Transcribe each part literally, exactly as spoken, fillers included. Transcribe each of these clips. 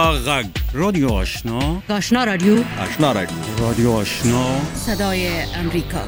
غږ رادیو آشنا آشنا رادیو آشنا رادیو رادیو آشنا صدای امریکا.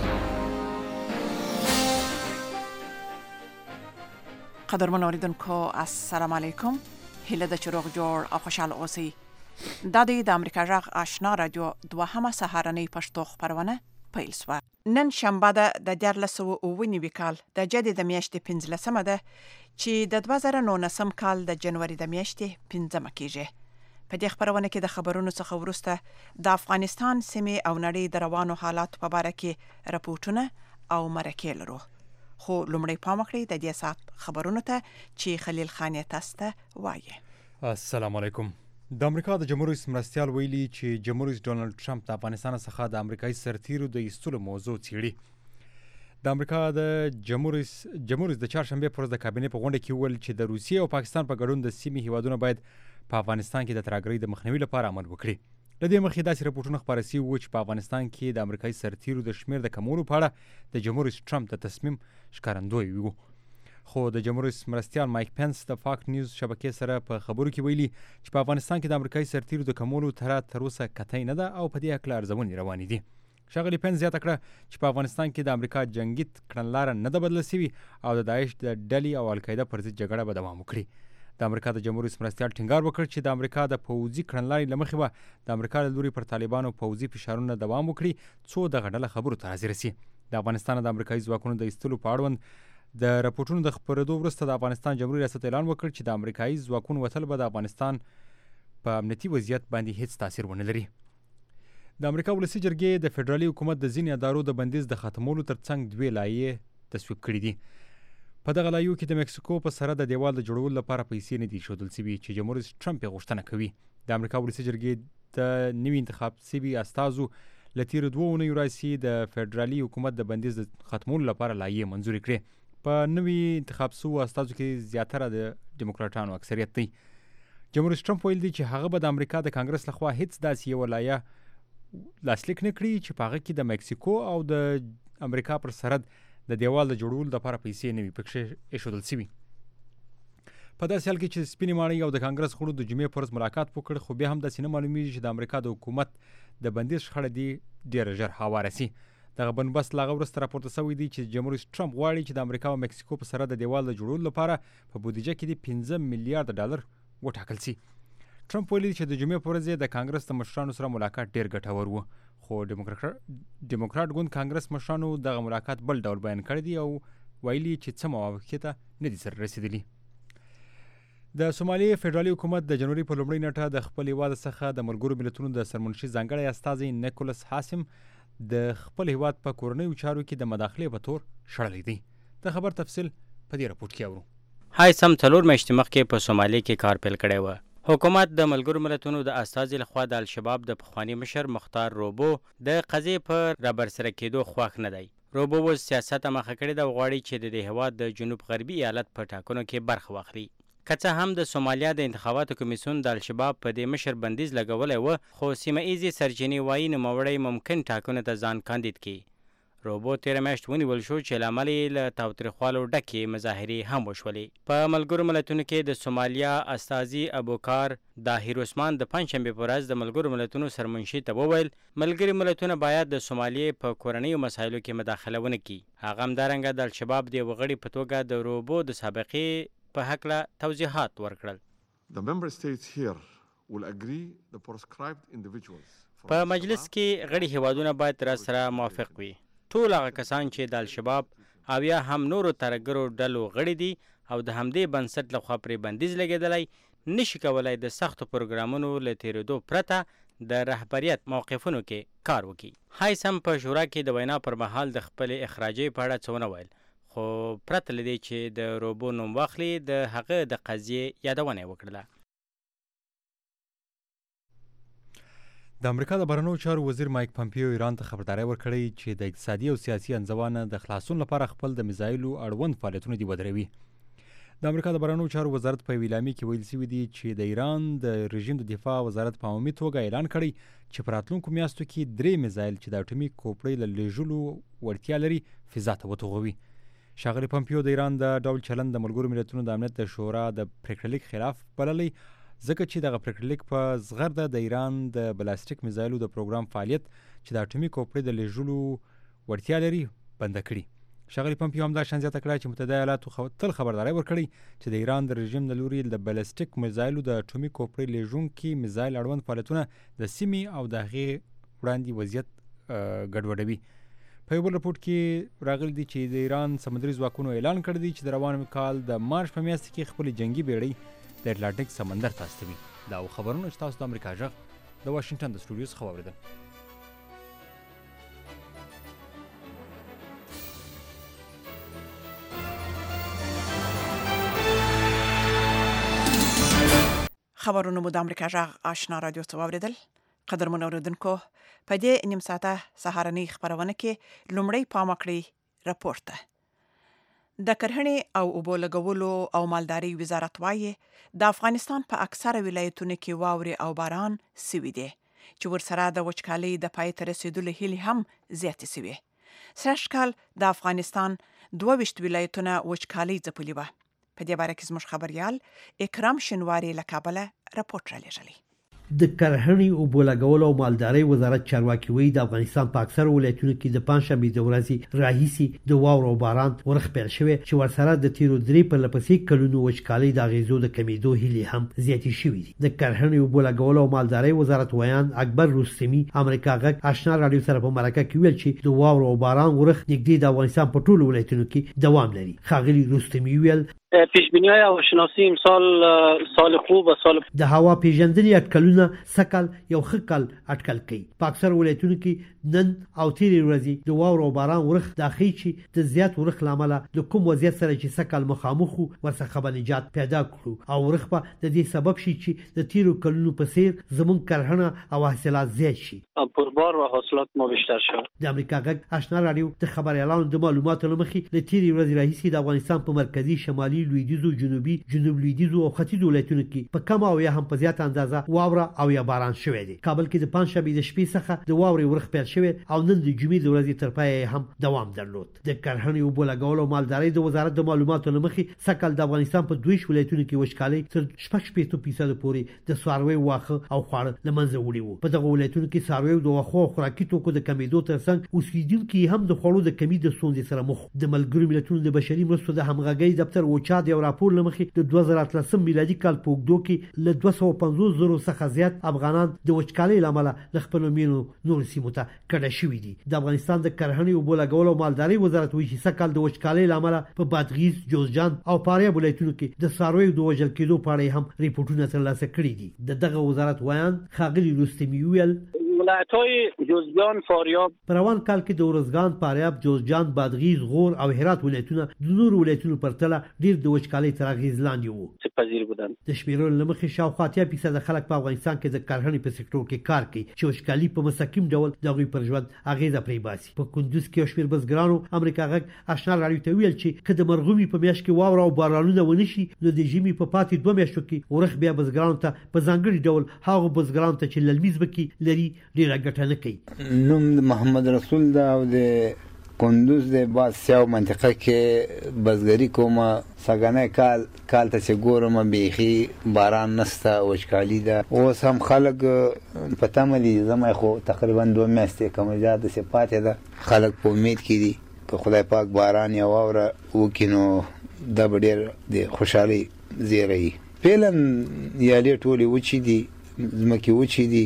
قدرمن اوریدونکو السلام علیکم. هیله د چروغ جوړ او خوشاله اوسئ. دا د امریکا غږ آشنا رادیو دوهمه سهارنۍ پښتو خبرونه پیل شوه. نن شنبه ده د دیارلس سوه اووه نوي کال د جدې د میاشتې پنځلسمه ده چې د دوه زره نولسم کال د جنوري د میاشتې پنځمه کیږي. په دې خبرونه کې د خبرونو څخه وروسته د افغانستان سیمې او نړۍ د روانو حالاتو په اړه کې راپورټونه او مرکې لرو. خو لومړی پام وکړئ د دې ساعت خبرونو ته چې خلیل خان یې تاسو ته وایي. السلام علیکم. د امریکا د جمهور رئیس مرستیال ویلي چې جمهور رئیس ډونالد ټرمپ د افغانستان څخه د امریکایي سرتیرو د ایستلو موضوع څیړي. د امریکا د جمهور رئیس جمهور رئیس د چهارشنبه پر ورځ د کابینې په غونډه کې وویل چې د روسیې او پاکستان په ګډون د سیمې هیوادونه باید په افغانستان کې د ترهګرۍ د مخنیوي لپاره عمل وکړي. له دې مخکې داسې راپورټونه خپاره شوي وو چې په افغانستان کې د امریکایي سرتیرو د شمېر د کمولو په اړه د جمهور رئیس ټرمپ د تصمیم ښکارندوی وو. خو د جمهور رئیس مرستیال مایک پنس د فاکس نیوز شبکې سره په خبرو کې ویلي چې په افغانستان کې د امریکایي سرتیرو د کمولو طرح تر اوسه قطعي نه ده او په دې هکله ارزونې روانې دي. ښاغلي پنس زیاته کړه چې په افغانستان کې د امریکا جنګي کړنلاره نه ده بدله شوې او د داعش د ډلې او القاعده پر ضد جګړه به دوام وکړي. د امریکا د جمهور رئیس مرستیال ټینګار وکړ چې د امریکا د پوځي کړنلارې له مخې به د امریکا له لوري پر طالبانو پوځي فشارونه دوام وکړي څو دغه ډله خبرو ته حاضره شي. د افغانستان د امریکایي ځواکونو د ایستلو په اړوند د راپورټونو د خپرېدو وروسته د افغانستان جمهوري ریاست اعلان وکړ چې د امریکایي ځواکونو وتل به د افغانستان په امنیتي وضعیت باندې هیڅ تاثیر ونه لري. د امریکا ولسي جرګې د فدرالي حکومت د ځینې ادارو د بندیز د ختمولو ترڅنګ دوې لایحې تصویب کړي دي. په دغه لایحو کې د مکسیکو په سرحد د دیوال د جوړولو لپاره پیسې نه دي ایښودل شوي چې جمهور رئیس ټرمپ یې غوښتنه کوي. د امریکا ولسي جرګې د نوي انتخاب شوي استازو له تېرو دوو اونیو راهیسې د فدرالي حکومت د بندیز د ختمولو لپاره لایحې منظورې کړې. په نوي انتخاب شوو استازو کې زیاتره د ډیموکراټانو اکثریت دی. جمهور رئیس ټرمپ ویل دی چې هغه به د امریکا د کانګرس لخوا هیڅ داسې یوه لایحه لاسلیک نه کړي چې په هغه کې د مکسیکو او د امریکا پر سرحد د دیوال د جوړولو لپاره پیسې نه وي پکې ایښودل شوي. په داسې حال کې چې سپینې ماڼۍ او د کانګرس غړو د جمعې په ورځ ملاقات وکړ خو بیا هم داسې نه معلومیږي چې د امریکا د حکومت د بندیز شخړه دې ډېره ژر هواره شي. دغه بندوبست له هغه وروسته راپورته شوی دی چې جمهور رئیس ټرمپ غواړي چې د امریکا او مکسیکو په سرحد د دیوال د جوړولو لپاره په بودیجه کې د پنځه میلیارډ ډالر وټاکل شي. ټرمپ ویلي چې د جمعې په ورځ د کانګرس د مشرانو سره ملاقات ډېر ګټور و خو ډیموکراټ ګوند کانګرس مشرانو دغه ملاقات بل ډول بیان کړی دی او ویلي چې څه موافقې ته نه دي سره رسېدلي. د سومالي فدرالي حکومت د جنوري په لومړۍ نیټه د خپل هیواد څخه د ملګرو ملتونو د سرمنشي ځانګړی استازی نیکولس هاسم د خپل هیواد په کورنیو چارو کې د مداخلې په تور شړلی دی. د خبر تفصیل په دې راپورټ کې اورو. هایسم څلور میاشتې مخکې په سومالي کې کار پیل کړی و. حکومت د ملګرو ملتونو د استازي لخوا د الشباب د پخواني مشر مختار روبو د قضیې په رابرسره کېدو خوښ نه دی. روبو اوس سیاست مخه کړی ده او غواړي چې د دې هېواد د جنوب غربي ایالت په ټاکنو کې برخه واخلي. که څه هم د سومالیا د انتخاباتو کمیسیون د الشباب په دې مشر بندیز لګولی و خو سیمه ایزې سرچینې وایي نوموړی ممکن ټاکنو ته ځان کاندید کړي. روبو تېره میاشت ونیول شو چې له امله یې له تاوتریخوالو ډکې مظاهرې هم وشولې. په ملګرو ملتونو کې د سومالیا استازي ابوکار داهیر عثمان د پنجشنبې په ورځ د ملګرو ملتونو سرمنشي ته وویل ملګري ملتونه باید د سومالیې په کورنیو مسایلو کې مداخله ونه کړي. هغه همدارنګه د الشباب د یوه غړي په توګه د روبو د سابقې په هکله توضیحات ورکړل. په مجلس کې غړي هیوادونه باید را سره موافق وي. ټول هغه کسان چې د الشباب او یا هم نورو ترهګرو ډلو غړي دي او د همدې بنسټ لخوا پرې بندیز لګېدلی نشي کولی د سختو پروګرامونو له تېرېدو پرته د رهبریت موقفونو کې کار وکړي. هایسم په شورا کې د وینا پر مهال د خپلې اخراجۍ په اړه څه ونه ویل خو پرته له دې چې د روبو نوم واخلي د هغه د قضیې یادونه یې وکړله. د امریکا د بهرنیو چارو وزیر مایک پمپیو ایران ته خبرداری ورکړی چې د اقتصادي او سیاسي انزوانه د خلاصون لپاره خپل د میزایلو اړوند فعالیتونه دې ودروي. د امریکا د بهرنیو چارو وزارت په یوه اعلامیه کې ویل شوي دي چې د ایران د رژیم د دفاع وزارت په عمومي توګه اعلان کړی چې په راتلونکو میاشتو کې درې میزایل چې د اټومي کوپړۍ له لیږلو وړتیا لري فضا ته وتوغوي. ښاغلي پمپیو د ایران د ډول چلند د ملګرو ملتونو د امنیت د شورا د پریکړه لیک خلاف بللی ځکه چې دغه پریکړلیک په زغرده د ایران د بلاستیک میزایلو د پروګرام فعالیت چې د اټومي کوپړې د لیږلو وړتیا لري بنده کړي. ښاغلي پمپیو همدا شان زیاته کړه چې متحده ایالاتو تل خبرداری ورکړی چې د ایران د رژیم د لوري د بلاستیک میزایلو د اټومي کوپړې لیږونکي میزایل اړوند فعالیتونه د سیمې او د هغې وړاندې وضعیت ګډوډوي. په یو بل رپورټ کې راغلی دی چې د ایران سمندري ځواکونو اعلان کړی دی چې د روان کال د مارچ په میاشت کې خپلې جنګي بیړۍ د اټلانټیک سمندر ته استوي. دا خبرونه چې تاسو د امریکا غږ د واشنګټن د سټوډیو څخه واورېدل. خبرونه مو د امریکا غږ آشنا رادیو څخه واورېدل. قدرمن اوریدونکو، په دې نیم ساعته سهارنۍ خبرونه کې لومړی پام وکړئ راپور ته. د کرهڼې او اوبو لګولو او مالدارۍ وزارت وایي د افغانستان په اکثره ولایتونو کې واورې او باران سوي دي چې ورسره د وچکالۍ د پای ته رسیدلو هیلې هم زیاتې سوي. سږکال د افغانستان دوه ویشت ولایتونه وچکالۍ ځپلي وه. په دې باره کې زموږ خبریال اکرام شینواری له کابله راپورټ رالیږلی. د کرهڼې اوبو لګولو او مالدارۍ وزارت چارواکي وایي د افغانستان په اکثره ولایتونو کې د پنځشنبې د ورځې راهیسې د واورو او باران ورخ پیل شوی چې ورسره د تیرو درې پرله پسې کلونو وچکالۍ د اغېزو د کمیدو هیلې هم زیاتې شوې دي. د کرهڼې اوبو لګولو او مالدارۍ وزارت ویان اکبر رستمي امریکا غږ آشنا رادیو سره په مرکه کې ویل چې د واورو او باران ورخ نږدې د افغانستان په ټولو ولایتونو کې دوام لري. ښاغلي رستمي ویل پیشبینی‌های هواشناسی امسال سال خوب و سال د هوا پیژندنې اټکلونه سکل یو ښه کال اټکل کوي. په اکثر ولایتونو کې نن او تیرې ورځې د واورو او باران ورخ د اخی چې د زیات ورخ لامل د کوم وضعیت سره چې سکل مخامخ ورڅخه به نجات پیدا کړو او ورخ په د دې سبب شي چې د تیرو کلونو په څیر زمون کرهڼه او حاصلات زیات شي. پربار و حاصلات ما بیشتر شد. د امریکا غږ آشنا رادیو د خبريالانو د معلوماتو لمخې د تیرې ورځې راهیسې د افغانستان په مرکزی شمالي لویدیځو جنوبي جنوب لویدیځو او ختیځو ولایتونو کې په کم او یا هم په زیات اندازه واوره او یا باران شوی دی. کابل کې د پنځشنبې د شپې څخه د واورې ورخ پیل شوی او نن د جمعې د ورځې تر پایه هم دوام درلود. د کرهڼې اوبو لګولو او مالدارۍ د وزارت د معلوماتو لمخې سکل د افغانستان په دوه ولایتونو کې وچکالۍ تر شپږ شپېته فیصد پورې د څاروي واخه او خواړه لمنځه وړي وو. په دغه ولایتونو کې څاروي د واخو او خوراکي توکو د کمیدو ترڅنګ اوسیدونکو هم د خوړو د کمی د ستونزې سره مخ. د ملګرو ملتونو د بشري مرستو د همغږۍ دفتر اوچا د راپور لمخې د دوه زره اتلسم میلادي کال په اوږدو کې له دوه سوه پنځوس زرو څخه زیات افغانان د وچکالۍ له امله له خپلو مینو نورو سیمو ته کډه شوي دي. د افغانستان د کرهڼې اوبو لګولو او مالدارۍ وزارت وایي چې سږکال د وچکالۍ له امله په بادغیس، جوزجان او فاریاب ولایتونو کې د څارویو د وژل کېدو په اړه هم ریپورټونه ترلاسه کړي دي. د دغه وزارت ویان ښاغلي رستمي ویل ولایت‌های جوزجان، فاریاب په روان کال کې د ارزګان، فاریاب، جوزجان، بادغیس، غور او هرات ولایتونه د نورو ولایتونو په پرتله ډیر د وچکالۍ تر اغېز لاندې وو. پذیر بودن. د شمیرلو له مخې شاوخوا اتیا فیصد خلک په افغانستان کې د کرهڼې په سکتور کې کار کوي چې وچکالي په مستقیم ډول د هغوی پر ژوند اغېزه پرې باسي. په کندوز کې یو شمېر بزګرانو امریکا غږ آشنا رادیو ته ویل چې که د مرغومي په میاشت کې واوره او بارانونه ونه شي نو د ژمي په پاتې دوه میاشتو کې ورخ بیا بزګرانو ته په ځانګړي ډول هغو بزګرانو ته چې للمي ځمکې لري ډېره ګټه نه کوي. نوم د محمد رسول دا او د کندوز د باز سیاو منطقه کې بزګری کومه سګنه کال کال ته چې ګورم بیخي باران نسته وچکالي ده. اوس هم خلک په تمه دي. زما خو تقریبا دوه میاشتې کم زیات څه پاتې ده. خلک په امید کې دي که خدای پاک باران یا واوره وکړي نو دا به ډېر د خوشحالۍ زیری. فعلا یالې ټولې وچې دي، ځمکې وچې دي،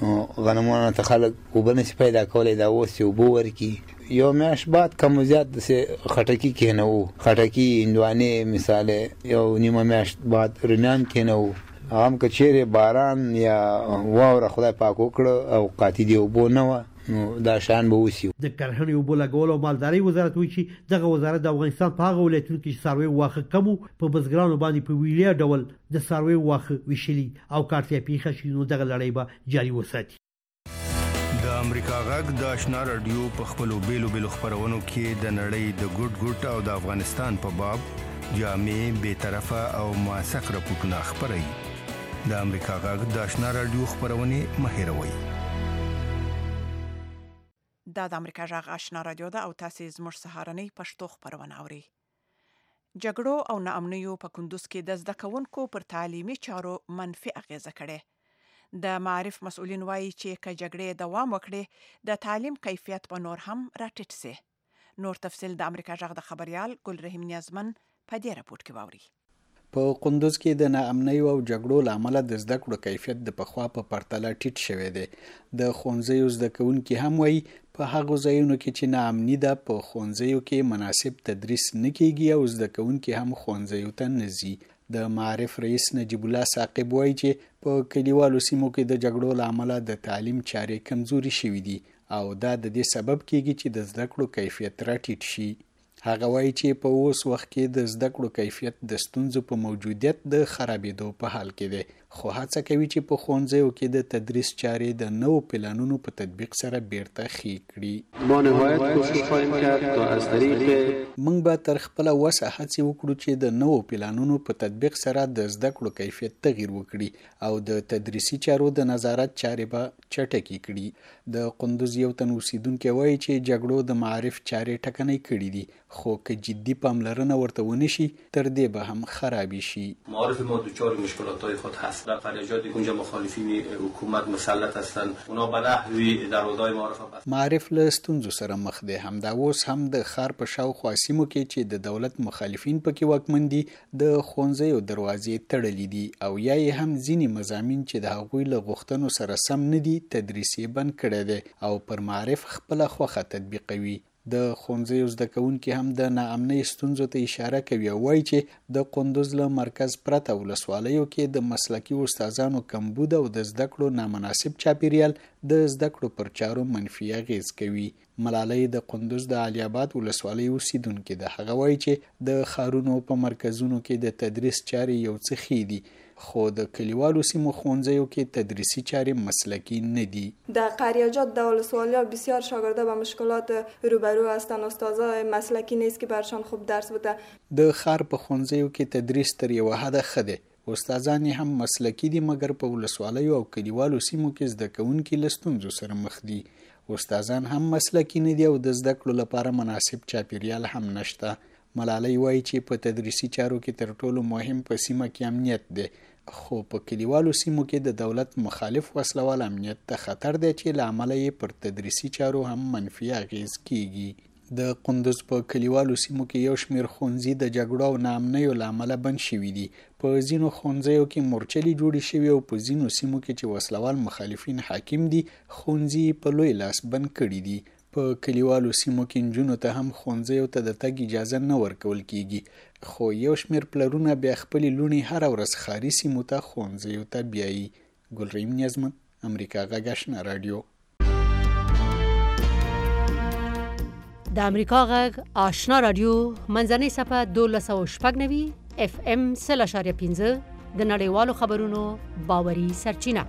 غنمونو ته خلک اوبه نشي پیدا کولی. دا اوس چې اوبه ورکړي یو میاشت بعد کم زیات داسې خټکي کېنوو، خټکي هندوانې مثال یو نیمه میاشت بعد رومیان کېنوو. هغه هم که چیرې باران یا واوره خدای پاک وکړه او قاطي دې اوبو نه وه نو دا شان به وسی. د کرهڼې اوبو لګولو او مالدارۍ وزارت وایي چې دغه وزارت د افغانستان په هغه ولایتونو کې چې څارویو واښه کم وو په بزګرانو باندې په ویلیا ډول د څارویو واښه ویشلي او که اړتیا پیښه شي نو دغه لړۍ به جاري وساتي. د امریکا غږ د آشنا رادیو په خپلو بیلو بیلو خپرونو کې د نړۍ د ګوټ ګوټ او د افغانستان په باب جامع، بېطرفه او موثق راپورټونه خپروي. د امریکا غږ د آشنا رادیو خپرونې مه هېروئ. دا د امریکا غږ آشنا رادیو ده او تاسو زموږ سهارنۍ پښتو خبرونه اورئ. جګړو او ناامنیو په کندوز کې د زده کوونکو پر تعلیمي چارو منفي اغیزه کړې. د معارف مسؤلین وایي چې که جګړې دوام وکړي د تعلیم کیفیت به نور هم راټیټ سي. نور تفصیل د امریکا غږ د خبريال ګل رحیم نیازمن په دې راپورټ کې واوري. په قندوز کې د ناامنۍ او جګړو لامل د زده کړو کیفیت د پخوا په پرتله ټیټ شوی دی. د ښوونځیو زده کوونکي هم وایي په هغو ځایونو کې چې ناامني ده په ښوونځیو کې مناسب تدریس نه کیږي او زده کوونکي هم ښوونځیو ته نه ځي. د معارف رئیس نجیب الله ثاقب وایي چې په کلیوالو سیمو کې د جګړو لامل د تعلیم چارې کمزوري شوي دي او دا د دې سبب کیږي چې د زده کړو کیفیت راټیټ شي. هغه وایي چې په اوس وخت کې د زده کړو کیفیت د ستونزو په موجودیت د خرابېدو په حال کې دی، خو هڅه کوي چې په ښوونځیو کې د تدریس چارې د نوو پلانونو په تطبیق سره بیرته ښې کړي. ما نهایت کوشش خواهیم کرد تا از طریق موږ به تر خپله وسه هڅې وکړو چې د نوو پلانونو په تطبیق سره د زده کړو کیفیت تغییر وکړي او د تدریسي چارو د نظارت چارې به چټکې کړي. د قندوز یو تن اوسیدونکی وایي چې جګړو د معارف چارې ټکنۍ کړي دي، خو که جدی پاملرنه ورته ونه شي تر دې به هم خرابې شي. معارف ما دچار مشکلات‌های خود هست. در قریجاتی که اونجا مخالفین حکومت مسلط هستند اونا به نحوی دروازه‌های معارف بس. معارف له ستونزو سره مخ دي. همدا اوس هم د ښار په شاوخوا سیمو کې چې د دولت مخالفین پکې واکمن دي د ښوونځیو دروازې تړلې دي او یا یې هم ځینې مضامین چې د هغوی له غوښتنو سره سم نه دي تدریس یې بند کړی دی او پر معارف خپله خوښه تطبیقوي. د ښوونځیو زده کوونکي هم د ناامنۍ ستونزو ته اشاره کوي او وایي چې د قندوز له مرکز پرته ولسوالیو کې د مسلکي استادانو کمبود او د زده کړو نامناسب چاپیریال د زده کړو پر چارو منفي اغیز کوي. ملالۍ د قندوز د علي آباد ولسوالۍ اوسیدونکې ده. هغه وایي چې د ښارونو په مرکزونو کې د تدریس چارې یو څه ښې دي، خو د کلیوالو سیمو ښوونځیو کې تدریسی چارې مسلکی نه دي. در قریاجات در ولسوالی‌ها بسیار شاگردا با مشکلات روبرو هستند. استادای مسلکی نیست که برشان خوب درس بده. د ښار په ښوونځیو کې تدریس تر یوه حده ښه دی، استادان هم مسلکی دي، مګر په ولسوالیو او کلیوالو سیمو کې زده کوونکي له ستونزو سره مخ دي. استادان هم مسلکی نه دي او د زده کړو لپاره مناسب چاپیریال هم نشته. ملالۍ وایي چې په تدریسي چارو کې تر ټولو مهم په سیمه کې امنیت دی، خو په کلیوالو سیمو کې د دولت مخالف وسلوال امنیت ته خطر دی چې له امله یې پر تدریسي چارو هم منفي اغیز کیږي. د قندوز په کلیوالو سیمو کې یو شمېر ښوونځي د جګړو او ناامنیو له امله بند شوي دي. په ځینو ښوونځیو کې مورچلې جوړې شوي او په ځینو سیمو کې چې وسلوال مخالفین حاکم دي ښوونځي په لوی لاس بند کړي دي. په کلیوالو سیمو کې نجونو ته هم ښوونځیو ته د تګ اجازه نه ورکول کیږي، خو یو شمېر پلرونه بیا خپلې لوڼې هره ورځ ښاري سیمو ته ښوونځیو ته بیایي. ګلرحیم نیازمن، امریکا غږ آشنا راډیو. د امریکا غږ آشنا راډیو منځنۍ صفحه دولس سوه شپږ نوي اف ام سل اشاریه پنځه د نړیوالو خبرونو باوري سرچینه.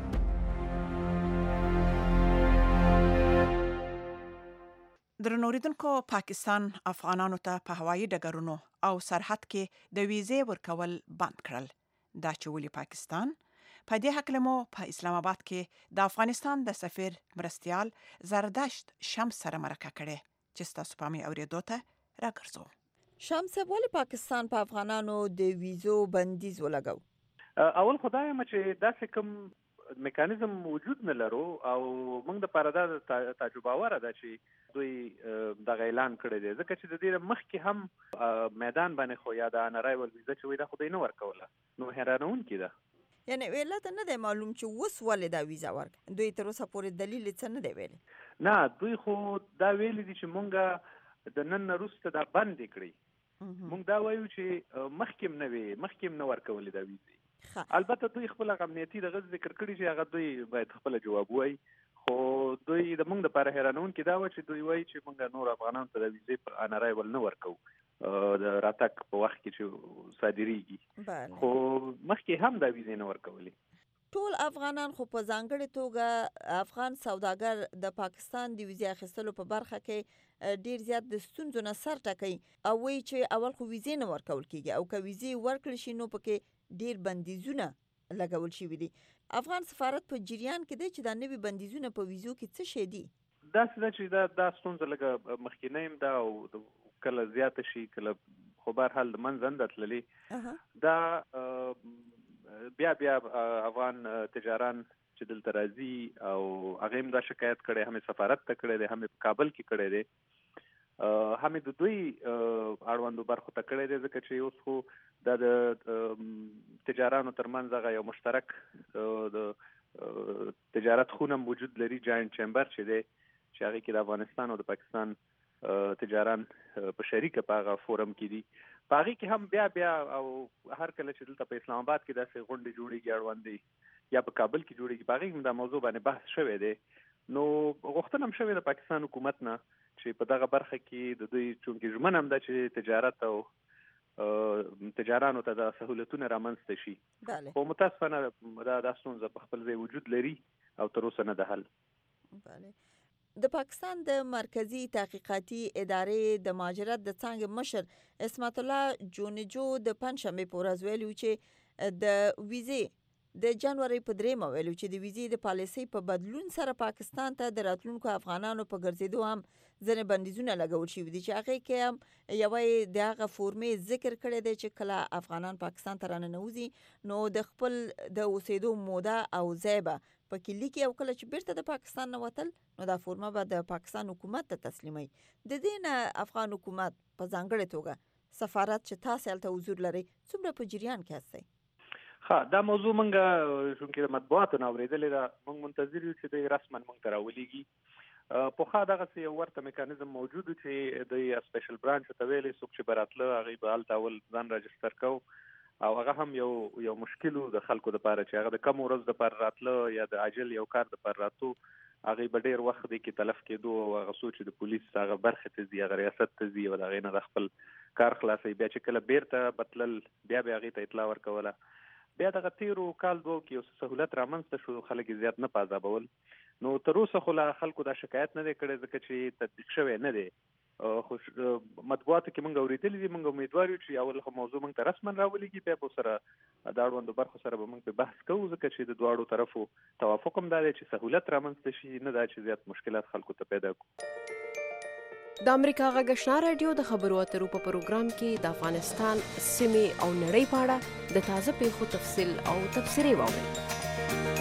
درنوریدونکو، پاکستان افغانانو ته په هوایي ډګرونو او سرحد کې د ویزې ورکول بند کړل. دا چې ولې پاکستان؟ په دې هکله مو په اسلام آباد کې د افغانستان د سفیر مرستیال زردشت شمس سره مرکه کړې چې ستاسو په مې اورېدو ته راګرځو. شمس، ولې پاکستان په افغانانو د ویزو بندیز ولګاو؟ اول خدای ما چې داسې کوم میکانیزم وجود نه لرو او موږ د پاره دا تجربه وره ده چې دوی د اعلان کړی دی، ځکه چې د دې مخکې هم میدان باندې خو یا د انرایول ویزه چې وي دا خو دوی نه ورکوله، نو حیرانونکې ده. یعنی ویلته نه دی معلوم چې اوس ولې دا ویزه ورکړه؟ دوی تر اوسه پورې دلیل څه نه دی ویلی؟ نه، دوی خو دا ویلي دي چې مونږ د نن نه وروسته دا بندې کړي. مونږ دا وایو چې مخکې هم نه وي، مخکې هم نه ورکولې دا ویزې. البته دوی خپل امنیتي دغه ذکر کړی چې هغه دوی باید خپل جواب وایي، خو دوی د موږ لپاره حیرانونکې دا و چې دوی وایي چې موږ نور افغانانو ته د ویزې په انرایول نه ورکوو د راتګ په وخت کې چې صادریږي، خو مخکې هم دا ویزې نه ورکولې. ټول افغانان خو په ځانګړې توګه افغان سوداګر د پاکستان د ویزې اخیستلو په برخه کې ډیر زیات د ستونزو نه سر ټکوي او وایي چې اول خو ویزې نه ورکول کیږي او که ویزې ورکړل شي نو پکې ډیر بندیزونه لګول شوي دي. افغان سفارت په جریان کې دی چې دا نوي بندیزونه په ویزو کې څه شی دي؟ داسې ده چې دا دا ستونزه لږه مخکینۍ هم ده او کله زیاته شي کله خو به هر حال د منځ نه تللی دا بیا بیا افغان تجاران چې دلته راځي او هغه هم دا شکایت کړي، هم سفارت ته کړي دي، هم په کابل کې کړي دي، هم د دوی اړوندو برخو ته کړي دي، ځکه چې اوس خو د تجارانو ترمنځ هغه یو مشترک د تجارت خونه موجود لري، جاینټ چیمبر چې دی، چې هغه کې د افغانستان او د پاکستان تجاران په شریکه په هغه فورم کې دي. په هغې کې هم بیا بیا او هر کله چې دلته په اسلام آباد کې داسې غونډې جوړېږي اړوندې یا په کابل کې جوړېږي، په هغې کې هم دا موضوع باندې بحث شوی دی. نو غوښتنه هم شوې د پاکستان حکومت نه چې په دغه برخه کې د دوی چونکې ژمنه هم ده چې تجارت او تجارانو ته د سهولتونه رامنځته شي، خو متاسفانه دا دا ستونزه په خپل ځای وجود لري او تر اوسه نه ده حل. د پاکستان د مرکزی تحقیقاتي ادارې د مهاجرت د څانګې مشر اسمت الله جونجو د پنځشنبې په ورځ ویلي چې د ویزې د جنوري په درېیمه ویلي چې د ویزې د پالیسۍ په بدلون سره پاکستان ته د راتلونکو افغانانو په ګرځېدو هم ځینې بندیزونه لګول شوي دي، چې هغې کې هم یوه د هغه فورمې ذکر کړی دی چې کله افغانان پاکستان ته راننوځي نو د خپل د اوسېدو موده او ځای به پکې لیکي، او کله چې بیرته د پاکستان نه وتل نو دا فورمه به د پاکستان حکومت ته تسلیموي. د دې نه افغان حکومت په ځانګړې توګه سفارت چې تاسې هلته حضور لرئ څومره په جریان کې هستئ؟ ها دا موضوع موږ چونکې د مطبوعاتو نه اورېدلې ده، موږ منتظر یو چې دوی رسما موږ ته راولېږي. پخوا دغسې یو ورته میکانیزم موجود و چې دوی سپیشل برانچ ته ویلې څوک چې به راتله هغوی به هلته اول ځان راجستر کو، او هغه هم یو یو مشکل د خلکو دپاره چې هغه د کم ورځ دپاره راتله یا د عاجل یو کار دپاره راتلو، هغوی به ډېر وخت دی کې تلف کېدو، او هغه څو چې د پولیس هغه برخې ته ځي، هغه ریاست ته ځي، او د هغې نه د خپل کار خلاصوي. بیا چې کله بیرته به تلل بیا به هغې ته اطلاع ورکوله. بیا دغه تېرو کال دوو کې یو سهولت رامنځته شو، خلک یې زیات نه په عذابول. نو تر اوسه خو لا خلکو دا شکایت نه دی کړی، ځکه چې تطبیق شوی نه دی. خو مطبوعاتو کې موږ اورېدلي دي، موږ امیدوار یو چې اول خو موضوع موږ ته رسما راولېږي، بیا به سره د اړوندو برخو سره به موږ په بحث کوو، ځکه چې د دواړو طرفو توافق هم دا دی چې سهولت رامنځته شي، نه دا چې زیات مشکلات خلکو ته پیدا کړو. د امریکا غږ آشنا راډیو د خبرو اترو په پروګرام کې د افغانستان سیمې او نړۍ په اړه د تازه پیښو تفصیل او تبصرې واورئ.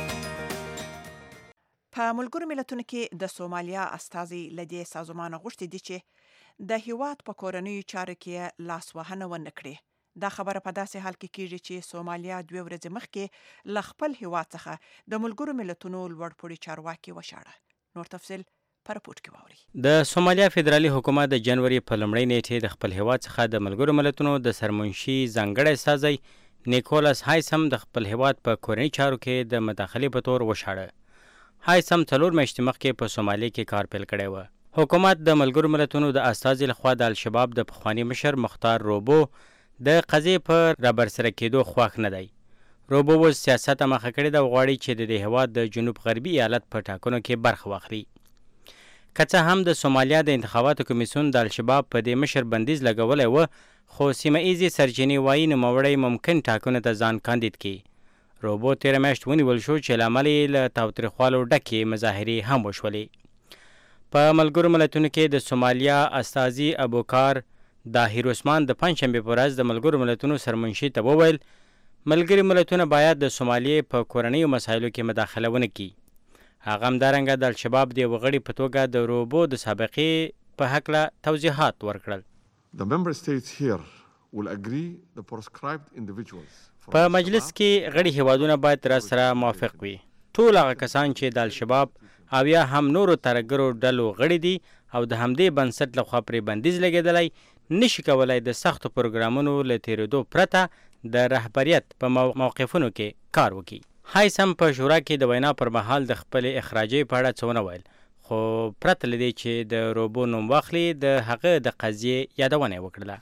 په ملګرو ملتونو کې د سومالیا استازي له دې سازمانه غوښتي دي چې د هیواد په کورنیو چارو کې لاس وهنه ونه کړي. دا خبره په داسې حال کې کیږي چې سومالیا دوه ورځې مخکې له خپل هیواد څخه د ملګرو ملتونو لوړپوړي چارواکي وشاړه. نور تفصیل پر رپورټ کې واورئ. د سومالیا فدرالي حکومت د جنوري په لومړۍ نیټې د خپل هیواد څخه د ملګرو ملتونو د سرمنشي ځانګړی استازی نیکولاس هایسم د خپل هیواد په کورنۍ چارو کې د مداخلې په تور وشاړه. هایسم څلور میاشتې مخکې په سومالیا کې کار پیل کړی و. حکومت د ملګرو ملتونو د استازي لخوا د الشباب د پخواني مشر مختار روبو د قضیې په رابرسره کېدو خوښ نه دی. روبو اوس سیاست مخه کړی ده او غواړي چې د دې هیواد د جنوب غربي ایالت په ټاکنو کې برخه واخلي. که څه هم د سومالیا د انتخاباتو کمیسیون د الشباب په دې مشر بندیز لګولی و، خو سیمه ایزې سرچینې وایي نوموړی ممکن ټاکنو ته ځان کاندید کړي. روبو تیره میاشت ونیول شو چې له امله یې له تاوتریخوالو ډکې مظاهرې هم وشولې. په ملګرو ملتونو کې د سومالیا استازي ابوکار داهیر عثمان د پنجشنبې په ورځ د ملګرو ملتونو سرمنشي ته وویل ملګري ملتونه باید د سومالیې په کورنیو مسایلو کې مداخله ونه کړي. هغه همدارنګه د الشباب د یوه غړي په توګه د روبو د سابقې په هکله توضیحات ورکړل. The member states here will agree the proscribed individuals. په مجلس کې غړي هیوادونه باید را سره موافق وي. ټول هغه کسان چې د الشباب او یا هم نورو ترګرو ډلو غړي دي او د همدې بنسټ لخوا پرې بندیز لګېدلی نشي کولی د سختو پروګرامونو له تېرېدو پرته د رهبریت په موقفونو کې کار وکړي. هایسم په شورا کې د وینا پر مهال د خپلې اخراجۍ په اړه څه ونه ویل، خو پرته له دې چې د روبو نوم واخلي د هغه د قضیې یادونه یې وکړله.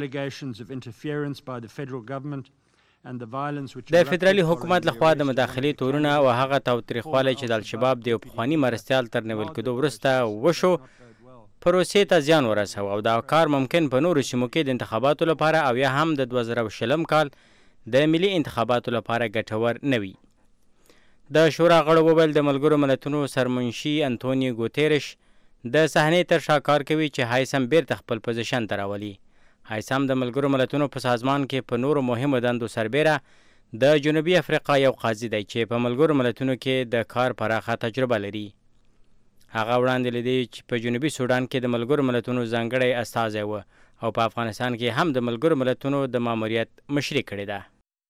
د فدرالي حکومت لخوا د مداخلې تورونه او هغه تاوتریخوالی چې د الشباب د یو پخواني مرستیال تر نیول کېدو وروسته وشو پروسې ته زیان ورسوه او دا کار ممکن په نورو سیمو کې د انتخاباتو لپاره او یا هم د دوه زره شلم کال د ملي انتخاباتو لپاره ګټور نه وي. د شورا غړو وویل د ملګرو ملتونو سرمنشي انتونیو ګوتیرش د صحنې تر شا کار کوي چې هایسم بیرته خپل پوزیشن ته راولي. هایسم د ملګرو ملتونو په سازمان کې په نورو مهمو دندو سربیره د جنوبي افریقا یو قاضي دی چې په ملګرو ملتونو کې د کار پراخه تجربه لري. هغه وړاندې لیدي چې په جنوبي سودان کې د ملګرو ملتونو ځانګړی استازی و او په افغانستان کې هم د ملګرو ملتونو د ماموریت مشري کړې ده.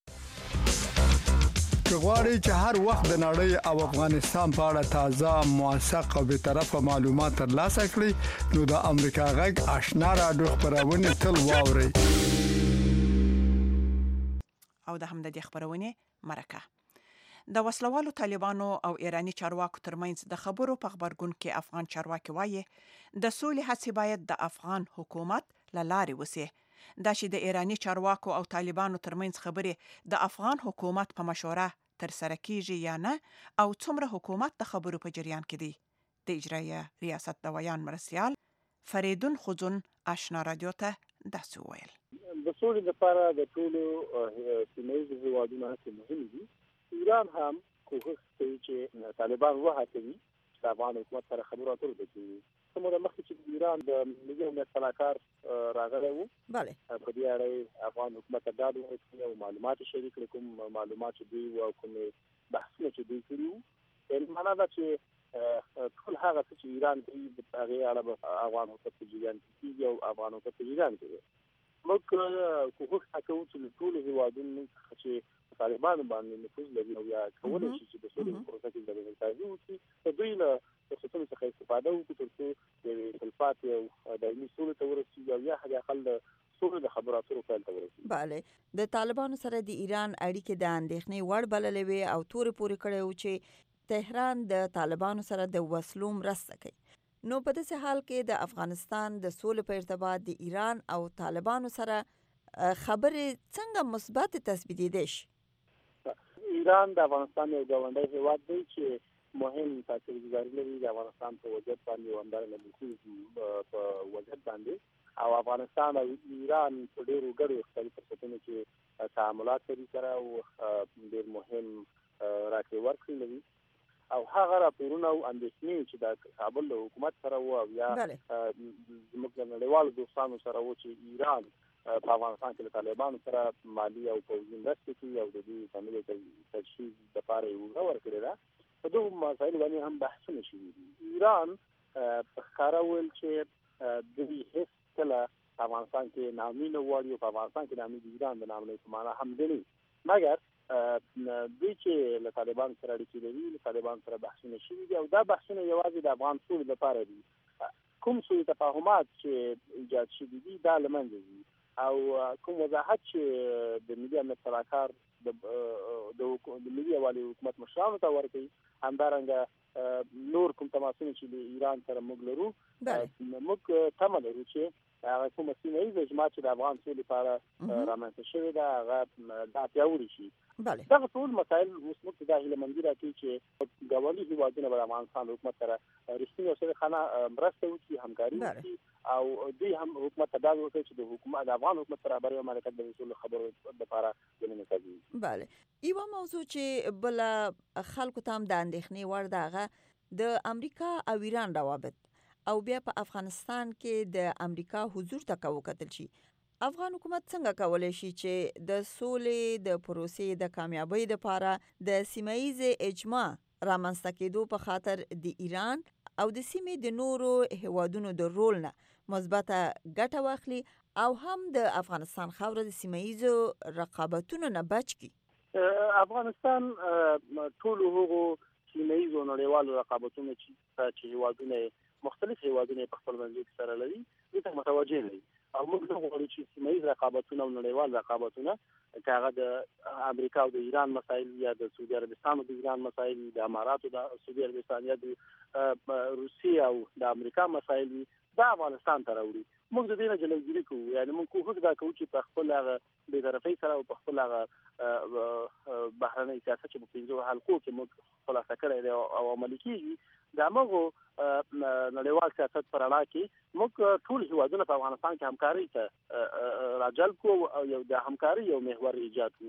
که غواړئ چې هر وخت د نړۍ او افغانستان په اړه تازه، موثق او بېطرفه معلومات ترلاسه کړئ نو د امریکا غږ آشنا راډیو خپرونې تل واورئ. او د همدې خبرونه مرکه د وسلوالو طالبانو او ایرانی چارواکو ترمنځ د خبرو په خبرګون کې افغان چارواکي وایي د سولې هڅې باید د افغان حکومت له لارې وسي. دا چې د ایرانی چارواکو او طالبانو ترمنځ خبرې د افغان حکومت په مشوره ترسره کیږي یا نه او څومره حکومت د خبرو په جریان کې دی. د اجرایه ریاست د ویان مرستیال فریدون خزون آشنا رادیو ته داسې وویل. د سولې لپاره د ټولو سیمهییزو هیوادونو هڅې مهمې دي. ایران هم کوښښ کوي چې طالبان وهڅوي چې د افغان حکومت سره خبرو اترو وکړي. څه موده مخکې چې ایران د ملي امنیت سلاکار راغلی و، بله په دې اړه افغان حکومت ته ډاډ ورکړی او معلومات شریک کړي، کوم معلومات چې دوی او کوم بحثونه چې دوی کړي وو. یعنې معنا ده چې ټول هغه څه چې ایران کوي د هغې اړه به افغان حکومت په جریان کې کېږي او افغان حکومت په جریان کې دی. موږ کوښښ کوو چې له ټولو هېوادونو څخه چې طالبانو باندې نفوذ لري او یا کولی شي چې د سولې په پروسه کې د همکاري وکړي، د دوی له فرصتونو څخه استفاده وکړي تر څو د یوې تلپاتې او دایمي سولې ته ورسېږي او یا حد اقل د سولې د خبرو اترو پیل ته ورسېږي. بله د طالبانو سره د ایران اړیکې د اندېښنې وړ بللې وې او تورې پورې کړی و چې تهران د طالبانو سره د وسلو مرسته کوي. نو په داسې حال کې د افغانستان د سولې په ارتباط د ایران او طالبانو سره خبرې څنګه مثبت تثبیتېدای شي؟ ایران د افغانستان یو ګاونډی هیواد دی چې مهم تاثیرګذاري لري د افغانستان په وضعیت باندې او همدارنګه د نفوذ په وضعیت باندې، او افغانستان او ایران په ډېرو ګډو اقتصادي فرصتونو کې تعاملات لري سره او ډېر مهم راکړې ورکړې لري. او هغه راپورونه او اندېښنې چې د کابل له حکومت سره وو او یا زموږ د نړیوالو دوستانو سره وو چې ایران په افغانستان کې له طالبانو سره مالي او پوځي مرستې کوي او د دوی د نوي تجهیز لپاره یې اوږه ورکړې ده. په دغو مسایلو باندې هم بحثونه شوي دي. ایران په ښکاره وویل چې دوی هېڅ کله په افغانستان کې ناامني نه غواړي او په افغانستان کې ناامني د ایران د ناامنۍ په معنا هم ګڼي، مګر دوی چې له طالبانو سره اړیکې لري، له طالبانو سره بحثونه شوي دي او دا بحثونه یوازې د افغان سولې لپاره دي. کوم سوء تفاهمات چې ایجاد شوي دي دا له منځه ځي او کوم وضاحت چې د ملي امنیت سلاکار د ملي یووالي حکومت مشرانو ته ورکوي، همدارنګه نور کوم تماسونه چې د ایران سره موږ لرو، موږ تمه لرو چې هغه کومه سیمه ییزه اجماع چې د افغان سولې لپاره رامنځته شوې ده هغه دا پیاوړې شي. دغه ټول مسایل اوس موږ ته دا هیلهمندي راکوي چې ګاونډي هېوادونه به د افغانستان حکومت سره رښتینې او صادقانه مرسته وکړي، همکاري وکړي او دوی هم حکومت ته ډاډ ورکوي چې د حکومت د افغان حکومت سره برابر مملکت د وصول خبرو لپاره ګڼنه کوي. بله یوه موضوع چې بله خلکو ته هم د اندېښنې وړ ده هغه د امریکا او ایران روابط او بیا په افغانستان کې د امریکا حضور ته وکتل شي. افغان حکومت څنګه کولی شي چې د سولې د پروسې د کامیابۍ لپاره د سیمه‌ییزې اجماع رامنځته کېدو په خاطر د ایران او د سیمې د نورو هیوادونو د رول نه مثبته ګټه واخلي او هم د افغانستان خاوره د سیمه‌ییزو رقابتونو نه بچ کړي؟ افغانستان ټولو هغو سیمه‌ییزو نړیوالو رقابتونو چې هیوادونه مختلف هیوادونه په خپل منځ کې سره لري دې ته متوجه دي او موږ نه غواړو چې سیمه‌ییز رقابتونه او نړیوال رقابتونه که هغه د امریکا او د ایران مسایل یا د سعودي عربستان او د ایران مسایل، د اماراتو د سعودي عربستان یا د روسیې او د امریکا مسایل دا افغانستان ته راوړي. موږ د دې نه جلوګیري کوو، یعنې موږ کوښښ دا کوو چې په خپل هغه بېطرفۍ سره او په خپل هغه بهرنی سیاست چې په پنځو حلقو کې موږ خلاصه کړی دی او عملي کېږي، د هماغو نړیوال سیاست پر رڼا کې موږ ټول هېوادونه په افغانستان کې همکارۍ ته راجلب کړو او یو د همکارۍ یو محور ایجاد کړو.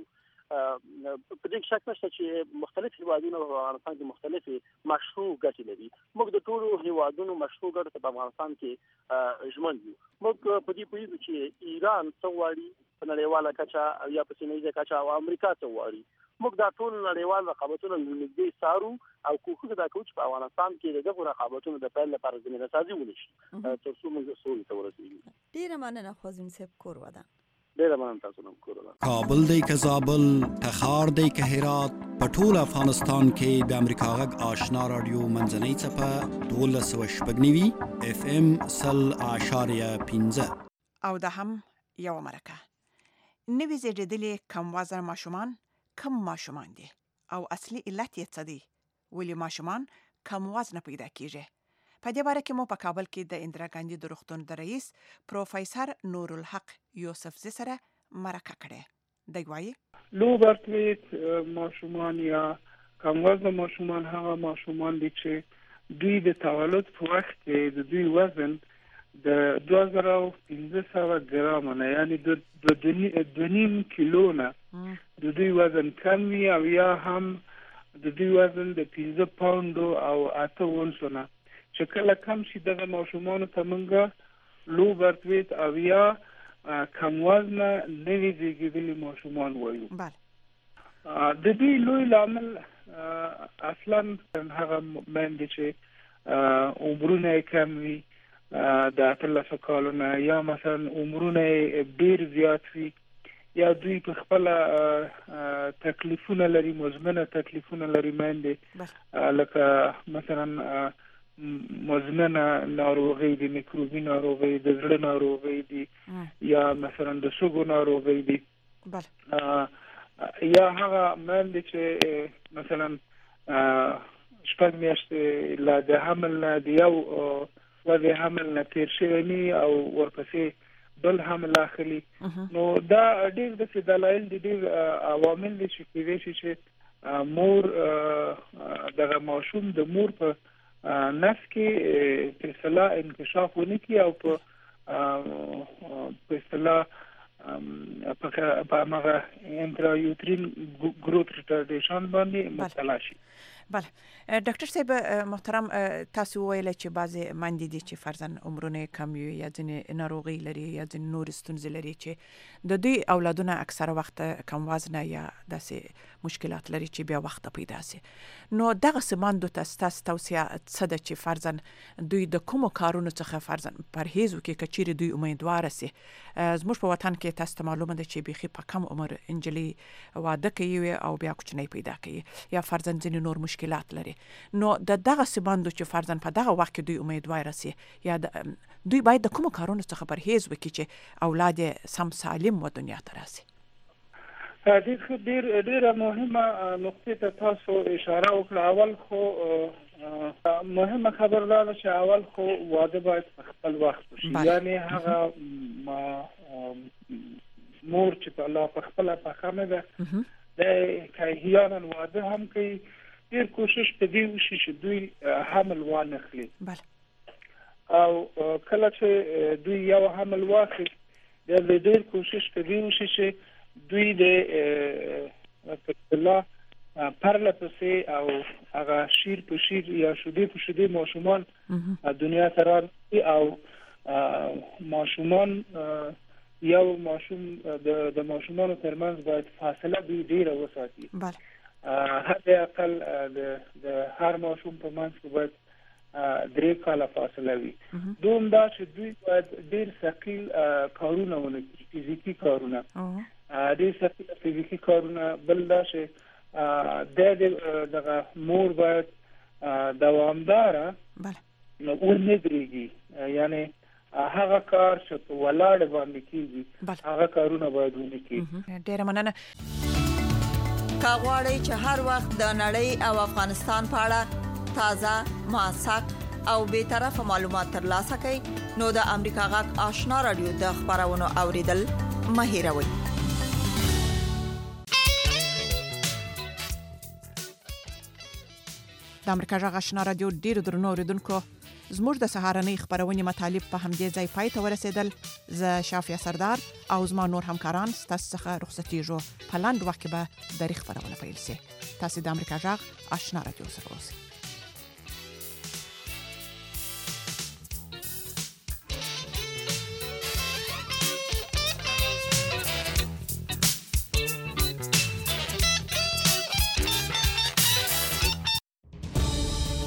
په دې شک نشته چې مختلف هیوادونه په افغانستان کې مختلفې مشروع ګټې لري. موږ د ټولو هیوادونو مشروع ګټو په افغانستان کې ژمن یو. موږ په دې پوهیږو چې ایران څه غواړي په نړیواله کچه یا په سیمه ییزه کچه او امریکا څه غواړي. موږ دا ټول نړیوال رقابتونه نږدې څارو او کوښښ دا کوو چې په افغانستان کې دغه رقابتونه د پیل لپاره زمینه سازي ونشي تر څو موږ سولې ته ورسېږو. ډیره مننه خوازم صاحب کور ودا. ډیره مننه تاسو نوم کور ودا. کابل دی که زابل، تخار دی که هرات، په ټول افغانستان کې د امریکا غږ آشنا رادیو منځنۍ څپه دولس سوه شپږ نوي اف ام سل اعشاریه پنځه او دا هم یو مرکه. نوې زیږېدلې کم وزن ماشومان کم ماشومان دي او اصلي علت یې څه دی؟ ولې ماشومان کم وزن پیدا کیږي؟ په دې باره کې مو په کابل کې د اندرا ګاندي د روغتون د رئیس پروفیسور نور الحق یوسف زی سره مرکه کړې. دی وایي لو برت ویت ماشومان یا کم وزن ماشومان هغه ماشومان دي چې دوی د تولد په وخت کې د دوی وزن د دوه زره او پنځه سوه ګرام نه یعنی د دوه نیم کیلو نه د دوی وزن کم وي او یا هم د دوی وزن د پنځه پاونډو او اته اونسو نه چې کله کم شي دغه ماشومانو ته موږ لو برت ویت او یا کم وزنه نوي زیږېدلي ماشومان وایو. د دوی لوی لامل اصلا هغه میندې چې عمرونه یې کم وي د اتلسو کالونه یا مثلا عمرونه ډیر زیات وي یا دوی په خپل تکلیفونه لري، مزمنه تکلیفونه لري میندې لکه مثلا مزمنه ناروغي دي، میکروبي ناروغي د زړه ناروغي دي یا مثلا د سږو ناروغي دي یا هغه میندې چې مثلا شپږ میاشتې لا د حمل نه د یو وضع حمل نه تیر شوی نی او ورپسې بل حمل اخلي. نو دا ډېر داسې دلایل دي، ډېر عوامل دي چې کېدای شي چې مور دغه ماشوم د مور په نس کې په اصطلاح انکشاف ونه کړي او په په اصطلاح په هغه انترایوترین ګروث ریټارډیشن باندې مبتلا شي. بله ډاکټر صاحب محترم، تاسو ویل چې بعضې میندې دي چې فرضاً عمرونه کم وي یا ځینې ناروغي لري یا ځینې نور ستونزې لري چې د دوی اولادونه اکثره وخت کم وزنه یا داسې مشکلات لري چې بیا وخت پیدا سي. نو دغسې میندو ته ستاسو توصیه څه ده چې فرضاً دوی د کومو کارونو څخه فرضاً پرهیز وکړي که چیرې دوی امیدواره سي؟ زموږ په وطن کې تاسو ته معلومه ده چې بیخي په کم عمر انجلۍ واده کوي او بیا کوچنی پیدا کوي یا فرضاً ځینې نور مشکلات لري. نو د دغسې میندو چې فرضاً په دغه وخت کې دوی امیدواره سي یا دوی باید د کومو کارونو څخه پرهیز وکړي چې اولاد یې سم سالم و دنیا ته راسي؟ ډېر ډېره مهمه نقطې ته تاسو اشاره وکړه. اول خو مهمه خبر دا ده چې اول خو واده باید په خپل وخت وشي، یعنی هغه مور چې په الله په خپله پخه نه ده د که احیانا واده هم کوي ډېر کوشش په دې وشي چې دوی حمل وانخلي او کله چې دوی یو حمل واخلي بیا د ډېر کوشش په دې وشي چې دوی د الله پرله پسې او هغه شیر په شیر یا شیدې په شیدې ماشومان دنیا ته راوړي او ماشومان یو ماشوم د ماشومانو ترمنځ باید فاصله دوی ډېره وساتي. حد اقل د هر ماشوم په منځ کې باید درې کاله فاصله وي. دوم دا چې دوی باید ډېر ثقیل کارونه ونه کړي، فزیکي کارونه ډېر ثقیل فزیکي کارونه. بل دا چې د دغه مور باید دوامداره ونه درېږي، یعنی هغه کار چې په ولاړ باندې کېږي هغه کارونه باید ونه کړي. ډېره مننه. که غواړئ چې هر وخت د نړۍ او افغانستان په اړه تازه، موثق او بیطرفه معلومات ترلاسه کړئ نو د امریکا غږ آشنا رادیو د خبرونو اوریدل مه هېروئ. د امریکا غږ آشنا رادیو ډیرو درنو اوریدونکو زموږ د سهارنۍ خبرونې مطالب په همدې ځای پای ته ورسېدل. زه شافیا سردار او زما نور همکاران ستاسو څخه رخصتېږو. په لاندې وخت کې به د خبرونه پیل شي. تاسو د امریکا غږ آشنا رادیو سره اوسئ.